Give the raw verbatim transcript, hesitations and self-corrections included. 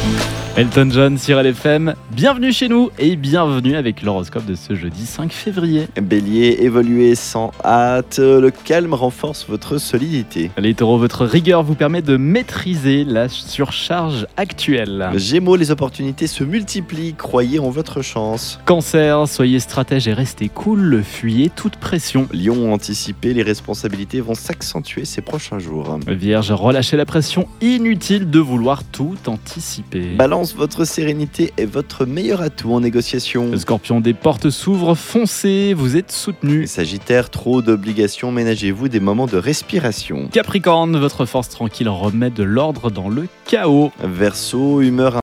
Elton John sur L F M, bienvenue chez nous et bienvenue avec l'horoscope de ce jeudi cinq février. Bélier, évoluez sans hâte, le calme renforce votre solidité. Les taureaux, votre rigueur vous permet de maîtriser la surcharge actuelle. Gémeaux, les opportunités se multiplient, croyez en votre chance. Cancer, soyez stratège et restez cool, fuyez toute pression. Lion, anticipez, les responsabilités vont s'accentuer ces prochains jours. Vierge, relâchez la pression, inutile de vouloir tout anticiper. Balance, votre sérénité est votre meilleur atout en négociation. Scorpion, des portes s'ouvrent, foncez, vous êtes soutenu. Sagittaire, trop d'obligations, ménagez-vous des moments de respiration. Capricorne, votre force tranquille remet de l'ordre dans le chaos. Verseau, humeur